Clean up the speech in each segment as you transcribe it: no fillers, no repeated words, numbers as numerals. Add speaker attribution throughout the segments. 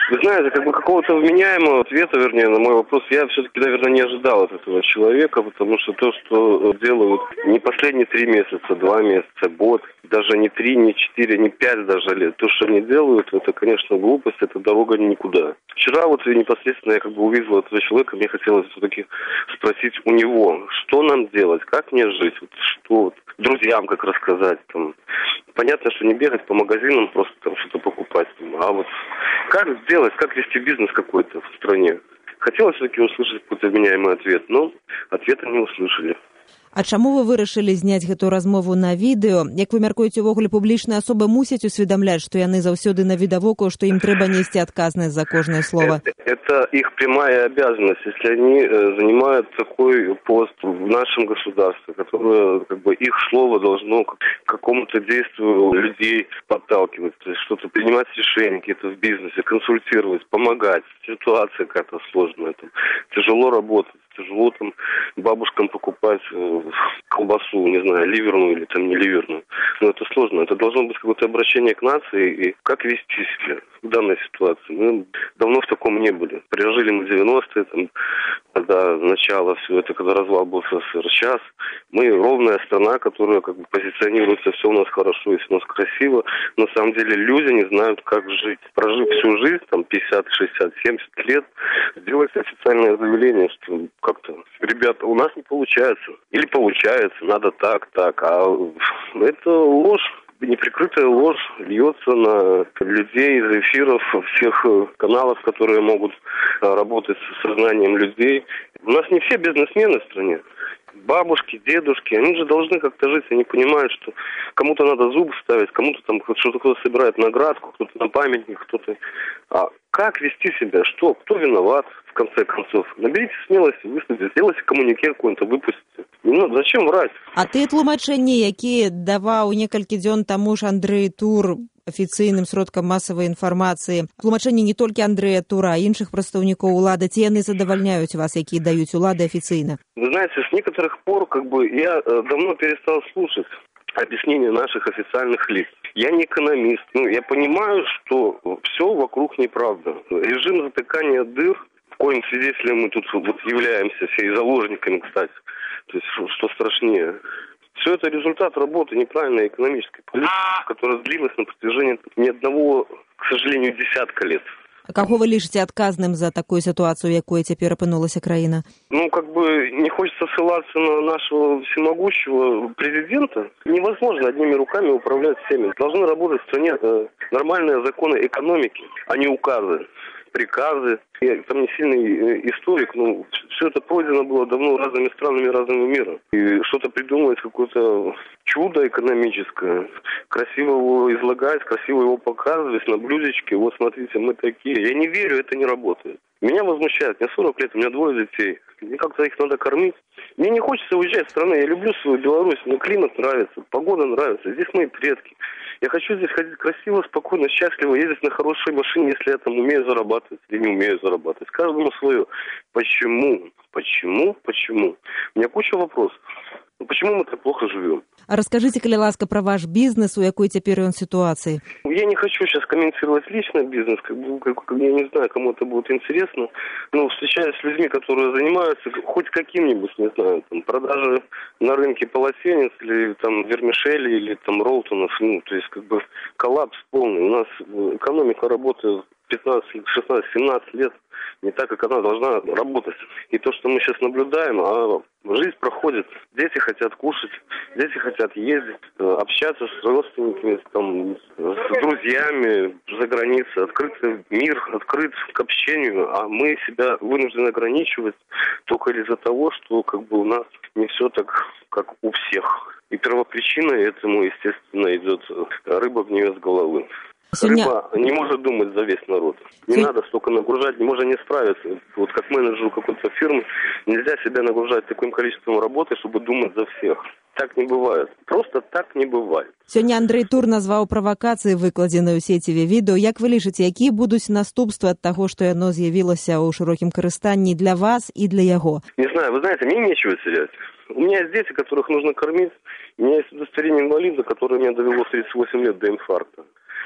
Speaker 1: Вы знаете, какого-то вменяемого ответа, вернее, на мой вопрос, я все-таки, наверное, не ожидал от этого человека, потому что то, что делают не последние 3 месяца, 2 месяца, год, даже не 3, не 4, не 5 даже лет, то, что они делают, это, конечно, глупость, это дорога никуда. Вчера непосредственно я увидел этого человека, мне хотелось все-таки спросить у него, что нам делать, как мне жить, что друзьям как рассказать, Понятно, что не бегать по магазинам, просто что-то покупать, а как сделать, как вести бизнес какой-то в стране. Хотелось все-таки услышать какой-то вменяемый ответ, но ответа не услышали.
Speaker 2: А чаму вы вырашылі зняць гэту размову на відэо? Як вы мяркуеце, увогуле публічныя асобы мусяць усведамляць, што яны заўсёды на відавоку, што ім трэба несці адказнасць за кожнае слово?
Speaker 1: Это их прямая обязанность, если они занимают такой пост в нашем государстве, которое их слово должно к какому-то действию людей подталкивать, то есть что-то принимать решения какие-то в бизнесе, консультировать, помогать. Ситуация какая-то сложная, тяжело работать. Тяжело бабушкам покупать колбасу, не знаю, ливерную или не ливерную. Но это сложно. Это должно быть какое-то обращение к нации и как вести себя в данной ситуации. Мы давно в таком не были. Пережили мы 90-е, когда начало все это, когда развал был СССР. Сейчас мы ровная страна, которая позиционируется, все у нас хорошо и все у нас красиво. На самом деле люди не знают, как жить. Прожив всю жизнь, 50, 60, 70 лет, сделать официальное заявление, что как-то, ребята, у нас не получается. Или получается, надо так. А это ложь. Неприкрытая ложь льется на людей из эфиров всех каналов, которые могут работать с сознанием людей. У нас не все бизнесмены в стране. Бабушки, дедушки, они же должны как-то жить. Они понимают, что кому-то надо зубы ставить, кому-то что-то кто-то собирает наградку, кто-то на памятник, кто-то... А как вести себя? Кто виноват, в конце концов? Наберите смелости, выслушайте, сделайте коммунике какой-то, выпустите. Зачем врать?
Speaker 2: А ты тлумачэнні, які даваў некалькі дзён таму ж Андрэй Тур афіцыйным сродкам масавай інфармацыі, тлумачэнні не толькі Андрэя Тура, а іншых прадстаўнікоў улады, ці яны задавальняюць вас, якія даюць улады афіцыйна?
Speaker 1: Вы знаете, с некоторых пор я давно перестал слушать объяснения наших официальных лиц. Я не экономист, я понимаю, что все вокруг неправда. Режим затыкания дыр, в коем свидетелем мы тут являемся, все и заложниками, кстати, то есть что страшнее. Все это результат работы неправильной экономической политики, которая длилась на протяжении ни одного, к сожалению, десятка лет.
Speaker 2: А каго вы лічыце адказным за такую ситуацию, якой цяпер апынулася краіна?
Speaker 1: Не хочется ссылаться на нашего всемогущего президента. Невозможно одними руками управлять всеми. Должны работать в стране нормальные законы экономики, а не указы, приказы. Я не сильный историк, но все это пройдено было давно разными странами разного мира. И что-то придумывать, какое-то чудо экономическое, красиво его излагать, красиво его показывать на блюдечке. Вот смотрите, мы такие. Я не верю, это не работает. Меня возмущает, мне 40 лет, у меня 2 детей. Мне как-то их надо кормить. Мне не хочется уезжать в страну, я люблю свою Беларусь, мне климат нравится, погода нравится, здесь мои предки. Я хочу здесь ходить красиво, спокойно, счастливо, ездить на хорошей машине, если я умею зарабатывать или не умею зарабатывать. Каждому свое. Почему? У меня куча вопросов. Почему мы так плохо живем?
Speaker 2: А расскажите, калі ласка, про ваш бизнес, у якой теперь он ситуации?
Speaker 1: Я не хочу сейчас комментировать лично бизнес, я не знаю, кому это будет интересно, но встречаюсь с людьми, которые занимаются хоть каким-нибудь, не знаю, продажей на рынке полотенец, или вермишели, или роллтонов, то есть коллапс полный. У нас экономика работает 15, 16, 17 лет не так, как она должна работать. И то, что мы сейчас наблюдаем, жизнь проходит. Дети хотят кушать, дети хотят ездить, общаться с родственниками, с друзьями за границей. Открытый мир, открыт к общению, а мы себя вынуждены ограничивать только из-за того, что у нас не все так, как у всех. И первопричиной этому, естественно, идет рыба гниет с головы. Рыба не может думать за весь народ. Не надо столько нагружать, не можно не справиться. Как менеджеру какой-то фирмы, нельзя себя нагружать таким количеством работы, чтобы думать за всех. Так не бывает. Просто так не бывает.
Speaker 2: Сёння Андрэй Тур назваў правакацыі, выкладзеныя ў сеціве відэо. Як вы лічыце, якія будуць наступствы ад таго, што яно з'явілася ў шырокім карыстанні для вас і для яго?
Speaker 1: Не знаю, вы знаете, мне нечего терять. У меня есть дети, которых нужно кормить. У меня есть удостоверение инвалида, которое меня довело в 38 лет до инфаркта.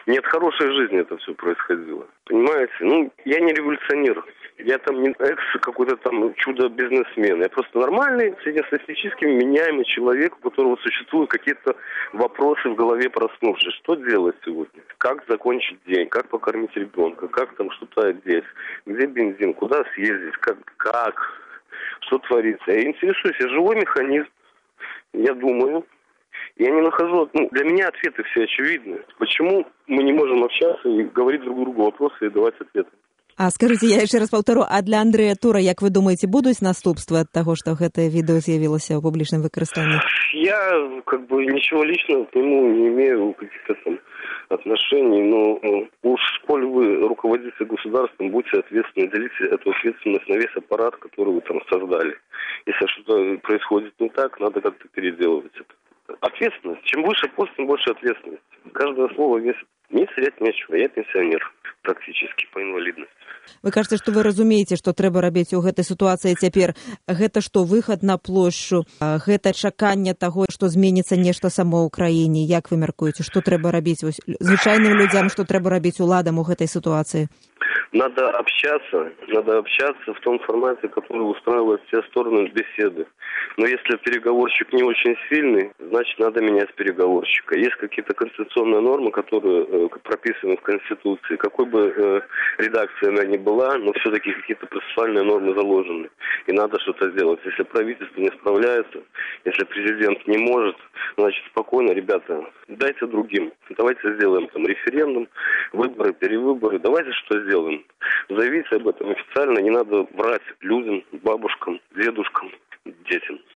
Speaker 1: Не от хорошей жизни это все происходило. Понимаете? Я не революционер. Я там не какой-то там чудо-бизнесмен. Я просто нормальный, среднестатистически меняемый человек, у которого существуют какие-то вопросы в голове проснувшись. Что делать сегодня? Как закончить день? Как покормить ребенка? Как там что-то одеть? Где бензин? Куда съездить? Как? Что творится? Я интересуюсь. Я живой механизм. Я думаю. Я не нахожу... для меня ответы все очевидны. Почему мы не можем общаться и говорить друг другу вопросы и давать ответы?
Speaker 2: А скажите, я еще раз повторю, а для Андрэя Тура, як вы думаете, будуць наступствы ад таго, што гэтае відэо з'явілася ў публічным выкарыстанні?
Speaker 1: Я ничего личного к нему не имею каких-то там отношений, но уж коль вы руководите государством, будьте ответственны, делите эту ответственность на весь аппарат, который вы там создали. Если что-то происходит не так, надо как-то переделывать это. Ответственность. Чем выше пост, тем больше ответственность. Каждое слово весит. Мне терять нечего. Я пенсионер практически по инвалидности.
Speaker 2: Вы кажаце, што вы разумееце, што трэба рабіць у гэтай сітуацыі цяпер. Гэта што, выхад на плошчу? Гэта чаканне таго, што зменіцца нешта само ў краіне? Як вы мяркуеце, што трэба рабіць звычайным людзям, што трэба рабіць уладам у гэтай сітуацыі?
Speaker 1: Надо общаться в том формате, который устраивает все стороны беседы. Но если переговорщик не очень сильный, значит надо менять переговорщика. Есть какие-то конституционные нормы, которые прописаны в Конституции. Какой бы редакция она ни была, но все-таки какие-то процессуальные нормы заложены. И надо что-то сделать. Если правительство не справляется, если президент не может, значит спокойно, ребята, дайте другим. Давайте сделаем там референдум, выборы, перевыборы. Давайте что сделаем. Заявите об этом официально, не надо врать людям, бабушкам, дедушкам, детям.